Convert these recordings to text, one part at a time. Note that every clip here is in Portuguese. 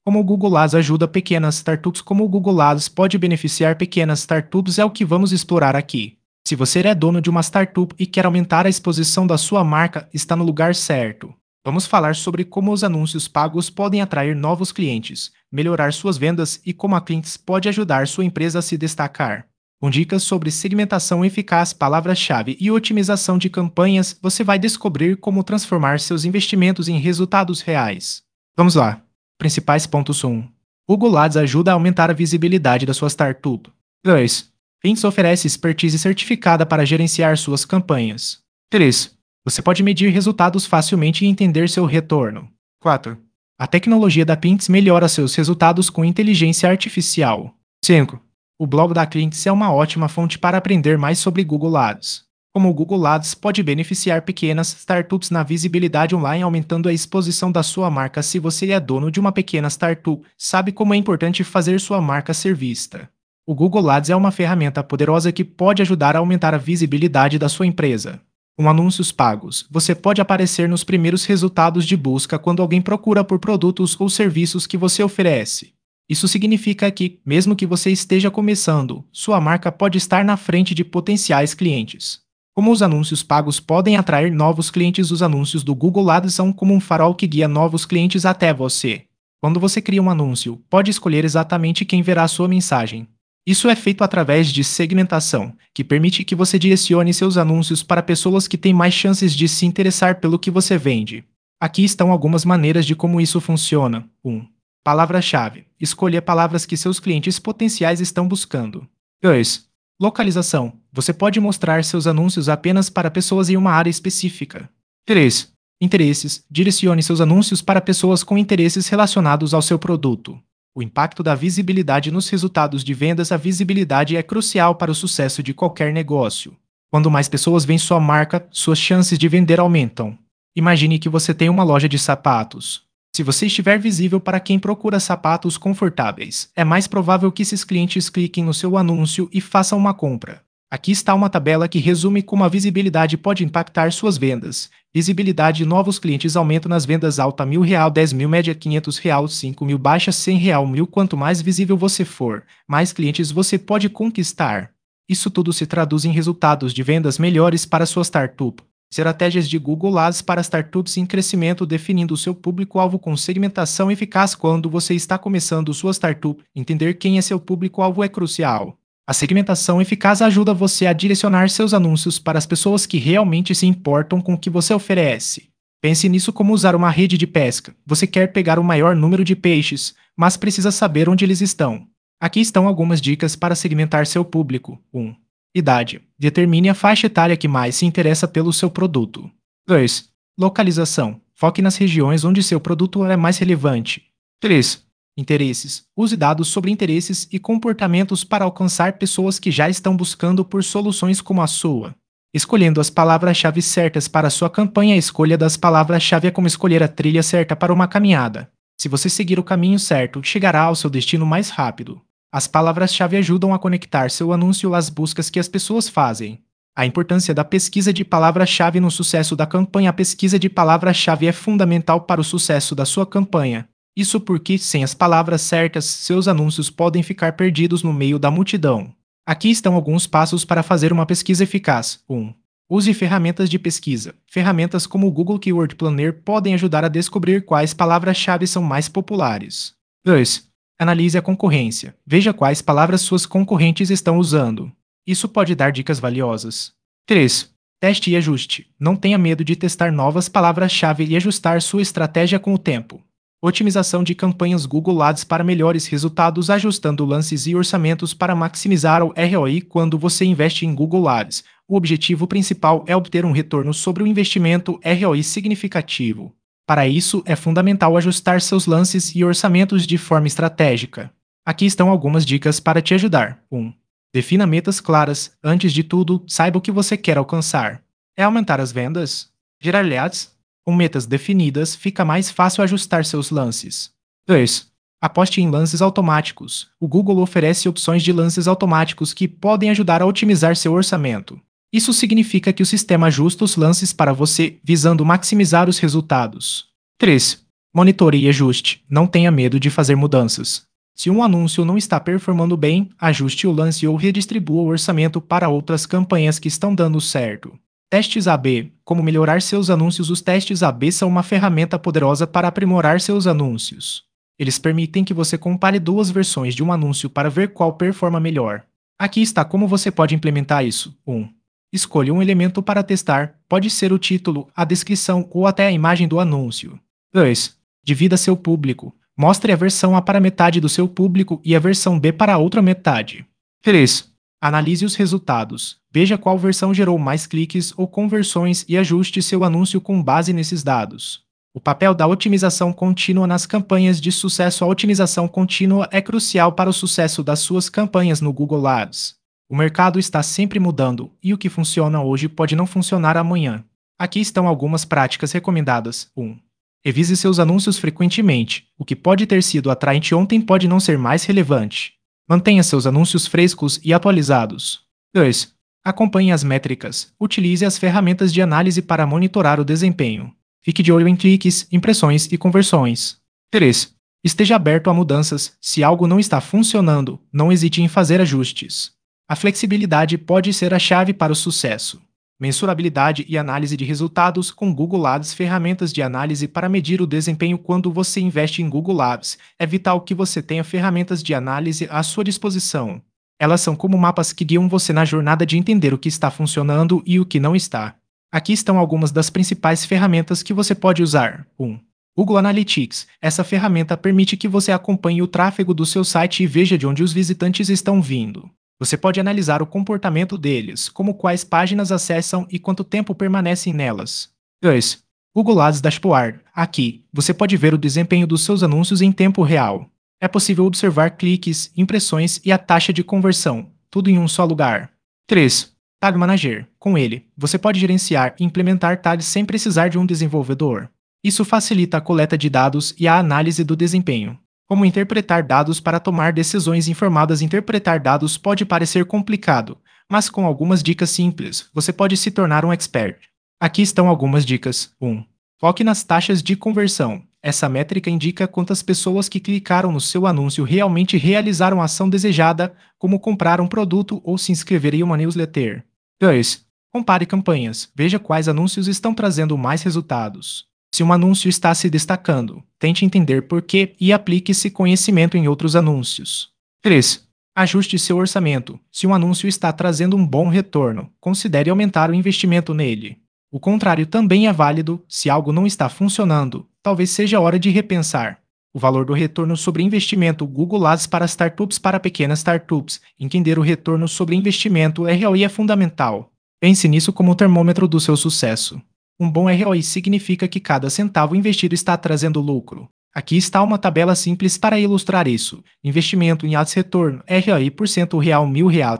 Como o Google Ads ajuda pequenas startups, como o Google Ads pode beneficiar pequenas startups é o que vamos explorar aqui. Se você é dono de uma startup e quer aumentar a exposição da sua marca, está no lugar certo. Vamos falar sobre como os anúncios pagos podem atrair novos clientes, melhorar suas vendas e como a Clientes pode ajudar sua empresa a se destacar. Com dicas sobre segmentação eficaz, palavras-chave e otimização de campanhas, você vai descobrir como transformar seus investimentos em resultados reais. Vamos lá! Principais pontos 1. Google Ads ajuda a aumentar a visibilidade da sua startup. 2. Clientes oferece expertise certificada para gerenciar suas campanhas. 3. Você pode medir resultados facilmente e entender seu retorno. 4. A tecnologia da Clientes melhora seus resultados com inteligência artificial. 5. O blog da Clientes é uma ótima fonte para aprender mais sobre Google Ads. Como o Google Ads pode beneficiar pequenas startups na visibilidade online, aumentando a exposição da sua marca. Se você é dono de uma pequena startup, sabe como é importante fazer sua marca ser vista. O Google Ads é uma ferramenta poderosa que pode ajudar a aumentar a visibilidade da sua empresa. Com anúncios pagos, você pode aparecer nos primeiros resultados de busca quando alguém procura por produtos ou serviços que você oferece. Isso significa que, mesmo que você esteja começando, sua marca pode estar na frente de potenciais clientes. Como os anúncios pagos podem atrair novos clientes, os anúncios do Google Ads são como um farol que guia novos clientes até você. Quando você cria um anúncio, pode escolher exatamente quem verá sua mensagem. Isso é feito através de segmentação, que permite que você direcione seus anúncios para pessoas que têm mais chances de se interessar pelo que você vende. Aqui estão algumas maneiras de como isso funciona. 1. Palavra-chave. Escolha palavras que seus clientes potenciais estão buscando. 2. Localização. Você pode mostrar seus anúncios apenas para pessoas em uma área específica. 3. Interesses. Direcione seus anúncios para pessoas com interesses relacionados ao seu produto. O impacto da visibilidade nos resultados de vendas. A visibilidade é crucial para o sucesso de qualquer negócio. Quando mais pessoas veem sua marca, suas chances de vender aumentam. Imagine que você tem uma loja de sapatos. Se você estiver visível para quem procura sapatos confortáveis, é mais provável que esses clientes cliquem no seu anúncio e façam uma compra. Aqui está uma tabela que resume como a visibilidade pode impactar suas vendas. Visibilidade: novos clientes aumentam nas vendas alta R$1.000, 10.000 média R$500, 5.000 baixa R$100, 1.000. Quanto mais visível você for, mais clientes você pode conquistar. Isso tudo se traduz em resultados de vendas melhores para sua startup. Estratégias de Google Ads para startups em crescimento, definindo o seu público-alvo com segmentação eficaz. Quando você está começando sua startup, entender quem é seu público-alvo é crucial. A segmentação eficaz ajuda você a direcionar seus anúncios para as pessoas que realmente se importam com o que você oferece. Pense nisso como usar uma rede de pesca. Você quer pegar o maior número de peixes, mas precisa saber onde eles estão. Aqui estão algumas dicas para segmentar seu público. 1. Idade. Determine a faixa etária que mais se interessa pelo seu produto. 2. Localização. Foque nas regiões onde seu produto é mais relevante. 3. Interesses. Use dados sobre interesses e comportamentos para alcançar pessoas que já estão buscando por soluções como a sua. Escolhendo as palavras-chave certas para sua campanha. A escolha das palavras-chave é como escolher a trilha certa para uma caminhada. Se você seguir o caminho certo, chegará ao seu destino mais rápido. As palavras-chave ajudam a conectar seu anúncio às buscas que as pessoas fazem. A importância da pesquisa de palavra-chave no sucesso da campanha. A pesquisa de palavra-chave é fundamental para o sucesso da sua campanha. Isso porque, sem as palavras certas, seus anúncios podem ficar perdidos no meio da multidão. Aqui estão alguns passos para fazer uma pesquisa eficaz. 1. Use ferramentas de pesquisa. Ferramentas como o Google Keyword Planner podem ajudar a descobrir quais palavras-chave são mais populares. 2. Analise a concorrência. Veja quais palavras suas concorrentes estão usando. Isso pode dar dicas valiosas. 3. Teste e ajuste. Não tenha medo de testar novas palavras-chave e ajustar sua estratégia com o tempo. Otimização de campanhas Google Ads para melhores resultados, ajustando lances e orçamentos para maximizar o ROI. Quando você investe em Google Ads, o objetivo principal é obter um retorno sobre o investimento ROI significativo. Para isso, é fundamental ajustar seus lances e orçamentos de forma estratégica. Aqui estão algumas dicas para te ajudar. 1. Defina metas claras. Antes de tudo, saiba o que você quer alcançar. É aumentar as vendas? Gerar leads? Com metas definidas, fica mais fácil ajustar seus lances. 2. Aposte em lances automáticos. O Google oferece opções de lances automáticos que podem ajudar a otimizar seu orçamento. Isso significa que o sistema ajusta os lances para você, visando maximizar os resultados. 3. Monitore e ajuste, não tenha medo de fazer mudanças. Se um anúncio não está performando bem, ajuste o lance ou redistribua o orçamento para outras campanhas que estão dando certo. Testes AB. Como melhorar seus anúncios? Os testes AB são uma ferramenta poderosa para aprimorar seus anúncios. Eles permitem que você compare duas versões de um anúncio para ver qual performa melhor. Aqui está como você pode implementar isso. 1. Escolha um elemento para testar, pode ser o título, a descrição ou até a imagem do anúncio. 2. Divida seu público. Mostre a versão A para metade do seu público e a versão B para a outra metade. 3. Analise os resultados. Veja qual versão gerou mais cliques ou conversões e ajuste seu anúncio com base nesses dados. O papel da otimização contínua nas campanhas de sucesso. A otimização contínua é crucial para o sucesso das suas campanhas no Google Ads. O mercado está sempre mudando e o que funciona hoje pode não funcionar amanhã. Aqui estão algumas práticas recomendadas. 1. Revise seus anúncios frequentemente. O que pode ter sido atraente ontem pode não ser mais relevante. Mantenha seus anúncios frescos e atualizados. 2. Acompanhe as métricas. Utilize as ferramentas de análise para monitorar o desempenho. Fique de olho em cliques, impressões e conversões. 3. Esteja aberto a mudanças. Se algo não está funcionando, não hesite em fazer ajustes. A flexibilidade pode ser a chave para o sucesso. Mensurabilidade e análise de resultados com Google Ads. Ferramentas de análise para medir o desempenho. Quando você investe em Google Ads, é vital que você tenha ferramentas de análise à sua disposição. Elas são como mapas que guiam você na jornada de entender o que está funcionando e o que não está. Aqui estão algumas das principais ferramentas que você pode usar. 1. Google Analytics. Essa ferramenta permite que você acompanhe o tráfego do seu site e veja de onde os visitantes estão vindo. Você pode analisar o comportamento deles, como quais páginas acessam e quanto tempo permanecem nelas. 2. Google Ads Dashboard. Aqui, você pode ver o desempenho dos seus anúncios em tempo real. É possível observar cliques, impressões e a taxa de conversão, tudo em um só lugar. 3. Tag Manager. Com ele, você pode gerenciar e implementar tags sem precisar de um desenvolvedor. Isso facilita a coleta de dados e a análise do desempenho. Como interpretar dados para tomar decisões informadas. Interpretar dados pode parecer complicado, mas com algumas dicas simples, você pode se tornar um expert. Aqui estão algumas dicas. 1. Foque nas taxas de conversão. Essa métrica indica quantas pessoas que clicaram no seu anúncio realmente realizaram a ação desejada, como comprar um produto ou se inscrever em uma newsletter. 2. Compare campanhas. Veja quais anúncios estão trazendo mais resultados. Se um anúncio está se destacando, tente entender por quê e aplique esse conhecimento em outros anúncios. 3. Ajuste seu orçamento. Se um anúncio está trazendo um bom retorno, considere aumentar o investimento nele. O contrário também é válido. Se algo não está funcionando, talvez seja hora de repensar. O valor do retorno sobre investimento. Google Ads para startups. Para pequenas startups, entender o retorno sobre investimento ROI é fundamental. Pense nisso como o termômetro do seu sucesso. Um bom ROI significa que cada centavo investido está trazendo lucro. Aqui está uma tabela simples para ilustrar isso. Investimento em ads retorno, ROI por cento real, R$ 1.000,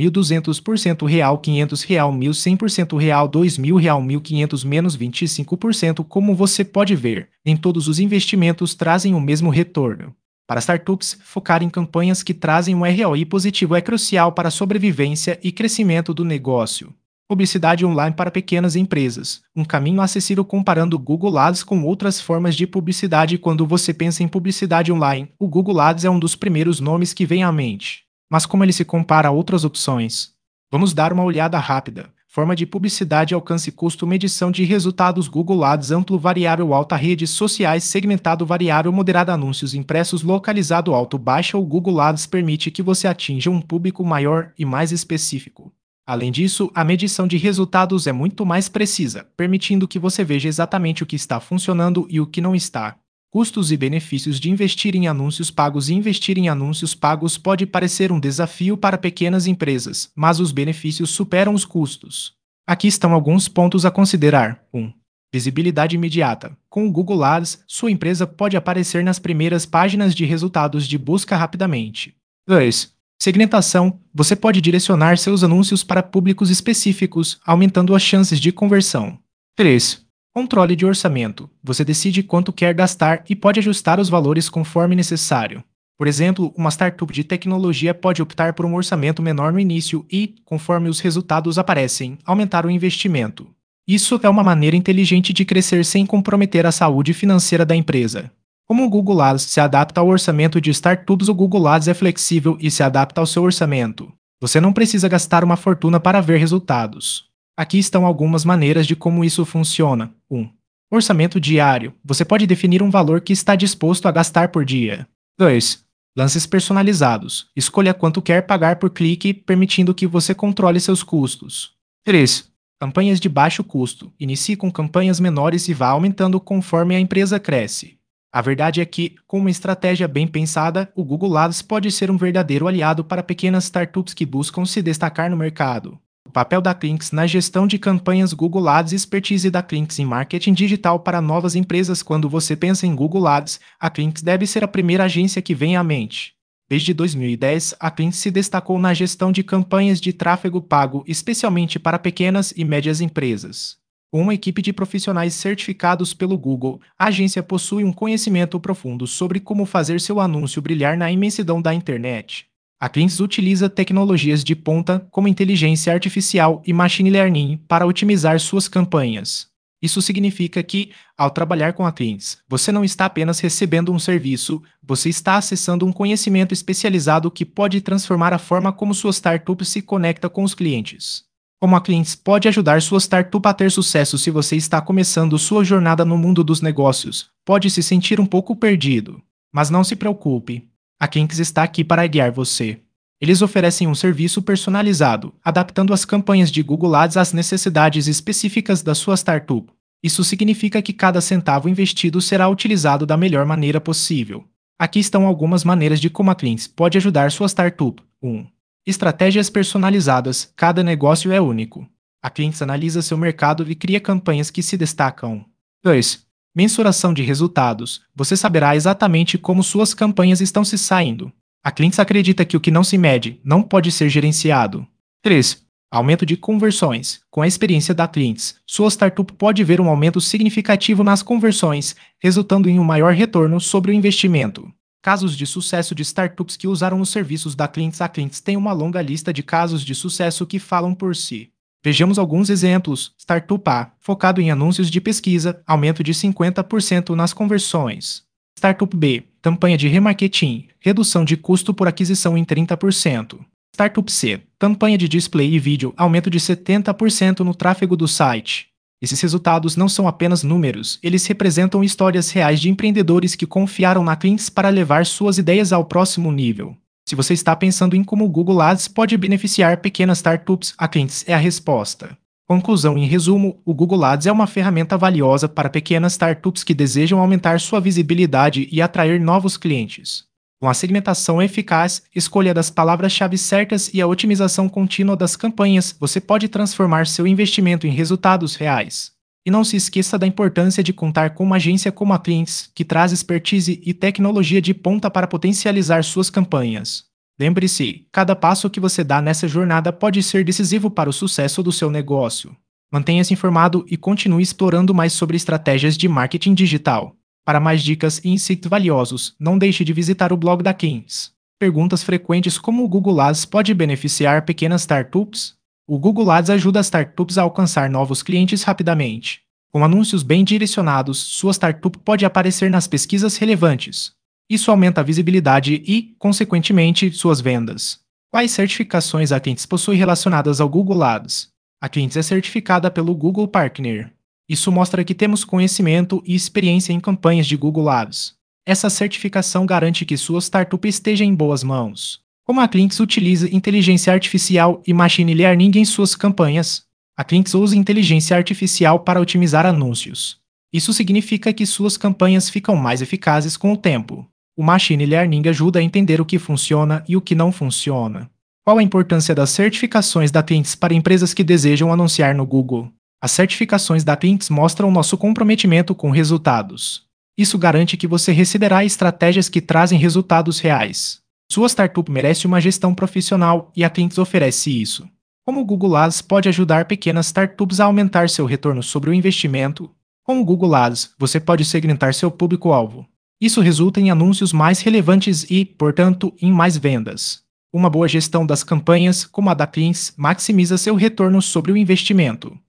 3.200% real, R$ 500, 1.100% real, R$ 2.000, 1.500 menos 25%. Como você pode ver, nem todos os investimentos trazem o mesmo retorno. Para startups, focar em campanhas que trazem um ROI positivo é crucial para a sobrevivência e crescimento do negócio. Publicidade online para pequenas empresas. Um caminho acessível comparando o Google Ads com outras formas de publicidade. Quando você pensa em publicidade online, o Google Ads é um dos primeiros nomes que vem à mente. Mas como ele se compara a outras opções? Vamos dar uma olhada rápida. Forma de publicidade: alcance, custo, medição de resultados. Google Ads amplo, variável, alta, redes sociais, segmentado, variável, moderado, anúncios impressos, localizado, alto, baixa. O Google Ads permite que você atinja um público maior e mais específico. Além disso, a medição de resultados é muito mais precisa, permitindo que você veja exatamente o que está funcionando e o que não está. Custos e benefícios de investir em anúncios pagos. Investir em anúncios pagos pode parecer um desafio para pequenas empresas, mas os benefícios superam os custos. Aqui estão alguns pontos a considerar. 1. Visibilidade imediata. Com o Google Ads, sua empresa pode aparecer nas primeiras páginas de resultados de busca rapidamente. 2. Segmentação. Você pode direcionar seus anúncios para públicos específicos, aumentando as chances de conversão. 3. Controle de orçamento. Você decide quanto quer gastar e pode ajustar os valores conforme necessário. Por exemplo, uma startup de tecnologia pode optar por um orçamento menor no início e, conforme os resultados aparecem, aumentar o investimento. Isso é uma maneira inteligente de crescer sem comprometer a saúde financeira da empresa. Como o Google Ads se adapta ao orçamento de startups, o Google Ads é flexível e se adapta ao seu orçamento. Você não precisa gastar uma fortuna para ver resultados. Aqui estão algumas maneiras de como isso funciona. 1. Orçamento diário. Você pode definir um valor que está disposto a gastar por dia. 2. Lances personalizados. Escolha quanto quer pagar por clique, permitindo que você controle seus custos. 3. Campanhas de baixo custo. Inicie com campanhas menores e vá aumentando conforme a empresa cresce. A verdade é que, com uma estratégia bem pensada, o Google Ads pode ser um verdadeiro aliado para pequenas startups que buscam se destacar no mercado. O papel da Clinks na gestão de campanhas Google Ads. Expertise da Clinks em marketing digital para novas empresas. Quando você pensa em Google Ads, a Clinks deve ser a primeira agência que vem à mente. Desde 2010, a Clinks se destacou na gestão de campanhas de tráfego pago, especialmente para pequenas e médias empresas. Com uma equipe de profissionais certificados pelo Google, a agência possui um conhecimento profundo sobre como fazer seu anúncio brilhar na imensidão da internet. A Clinks utiliza tecnologias de ponta, como inteligência artificial e machine learning, para otimizar suas campanhas. Isso significa que, ao trabalhar com a Clinks, você não está apenas recebendo um serviço, você está acessando um conhecimento especializado que pode transformar a forma como sua startup se conecta com os clientes. Como a Clinks pode ajudar sua startup a ter sucesso? Se você está começando sua jornada no mundo dos negócios, pode se sentir um pouco perdido. Mas não se preocupe, a Clinks está aqui para guiar você. Eles oferecem um serviço personalizado, adaptando as campanhas de Google Ads às necessidades específicas da sua startup. Isso significa que cada centavo investido será utilizado da melhor maneira possível. Aqui estão algumas maneiras de como a Clinks pode ajudar sua startup. 1. Estratégias personalizadas. Cada negócio é único. A Clinks analisa seu mercado e cria campanhas que se destacam. 2. Mensuração de resultados. Você saberá exatamente como suas campanhas estão se saindo. A Clinks acredita que o que não se mede não pode ser gerenciado. 3. Aumento de conversões. Com a experiência da Clinks, sua startup pode ver um aumento significativo nas conversões, resultando em um maior retorno sobre o investimento. Casos de sucesso de startups que usaram os serviços da Clinks. A Clinks tem uma longa lista de casos de sucesso que falam por si. Vejamos alguns exemplos. Startup A, focado em anúncios de pesquisa, aumento de 50% nas conversões. Startup B, campanha de remarketing, redução de custo por aquisição em 30%. Startup C, campanha de display e vídeo, aumento de 70% no tráfego do site. Esses resultados não são apenas números, eles representam histórias reais de empreendedores que confiaram na Clinks para levar suas ideias ao próximo nível. Se você está pensando em como o Google Ads pode beneficiar pequenas startups, a Clinks é a resposta. Conclusão: em resumo, o Google Ads é uma ferramenta valiosa para pequenas startups que desejam aumentar sua visibilidade e atrair novos clientes. Com a segmentação eficaz, escolha das palavras-chave certas e a otimização contínua das campanhas, você pode transformar seu investimento em resultados reais. E não se esqueça da importância de contar com uma agência como a Clinks, que traz expertise e tecnologia de ponta para potencializar suas campanhas. Lembre-se, cada passo que você dá nessa jornada pode ser decisivo para o sucesso do seu negócio. Mantenha-se informado e continue explorando mais sobre estratégias de marketing digital. Para mais dicas e insights valiosos, não deixe de visitar o blog da Clinks. Perguntas frequentes: como o Google Ads pode beneficiar pequenas startups? O Google Ads ajuda as startups a alcançar novos clientes rapidamente. Com anúncios bem direcionados, sua startup pode aparecer nas pesquisas relevantes. Isso aumenta a visibilidade e, consequentemente, suas vendas. Quais certificações a Clinks possui relacionadas ao Google Ads? A Clinks é certificada pelo Google Partner. Isso mostra que temos conhecimento e experiência em campanhas de Google Ads. Essa certificação garante que sua startup esteja em boas mãos. Como a Clinks utiliza inteligência artificial e machine learning em suas campanhas? A Clinks usa inteligência artificial para otimizar anúncios. Isso significa que suas campanhas ficam mais eficazes com o tempo. O machine learning ajuda a entender o que funciona e o que não funciona. Qual a importância das certificações da Clinks para empresas que desejam anunciar no Google? As certificações da Clinks mostram nosso comprometimento com resultados. Isso garante que você receberá estratégias que trazem resultados reais. Sua startup merece uma gestão profissional e a Clinks oferece isso. Como o Google Ads pode ajudar pequenas startups a aumentar seu retorno sobre o investimento? Com o Google Ads, você pode segmentar seu público-alvo. Isso resulta em anúncios mais relevantes e, portanto, em mais vendas. Uma boa gestão das campanhas, como a da Clinks, maximiza seu retorno sobre o investimento.